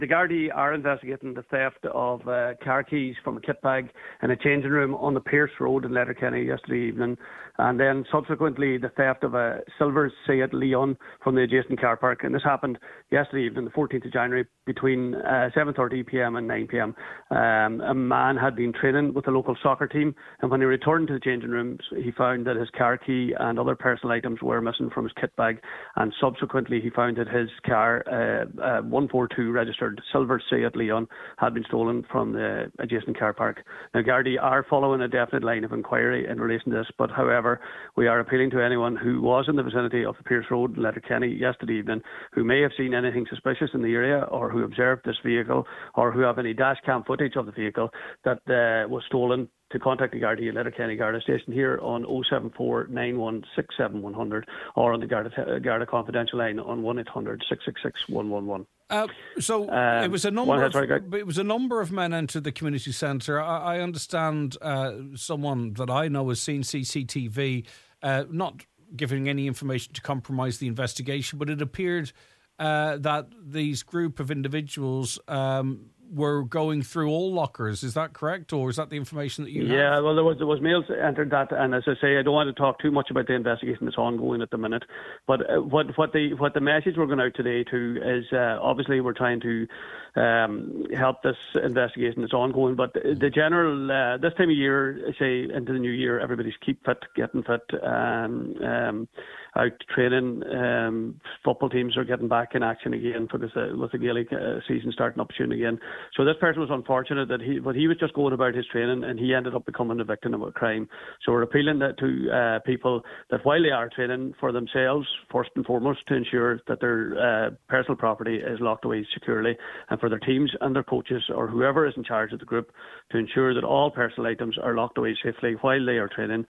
The Gardaí are investigating the theft of car keys from a kit bag in a changing room on the Pierce Road in Letterkenny yesterday evening, and then subsequently the theft of a silver Seat Leon from the adjacent car park. And this happened yesterday evening, the 14th of January, between 7:30pm and 9pm. A man had been training with the local soccer team, and when he returned to the changing rooms, he found that his car key and other personal items were missing from his kit bag, and subsequently he found that his car, 142 registered silver Seat Leon, had been stolen from the adjacent car park. Now, Gardaí are following a definite line of inquiry in relation to this, but however, we are appealing to anyone who was in the vicinity of the Pierce Road in Letterkenny yesterday evening, who may have seen anything suspicious in the area, or who observed this vehicle, or who have any dash cam footage of the vehicle that was stolen, to contact the Gardaí at Letterkenny Garda Station here on 074 9167 100, or on the Garda Confidential line on 1800 666 111. It was a number of men entered the community centre. I understand someone that I know has seen CCTV, not giving any information to compromise the investigation, but it appeared that these group of individuals were going through all lockers. Is that correct, or is that the information that you have? Yeah, well, there was mails entered that, and as I say, I don't want to talk too much about the investigation that's ongoing at the minute. But what the message we're going out today to is obviously we're trying to help this investigation that's ongoing. But the general this time of year, say into the new year, everybody's keep fit, getting fit, out training. Football teams are getting back in action again with the Gaelic season starting up soon again. So this person was unfortunate that he was just going about his training, and he ended up becoming a victim of a crime. So we're appealing to people that while they are training, for themselves first and foremost, to ensure that their personal property is locked away securely, and for their teams and their coaches or whoever is in charge of the group to ensure that all personal items are locked away safely while they are training.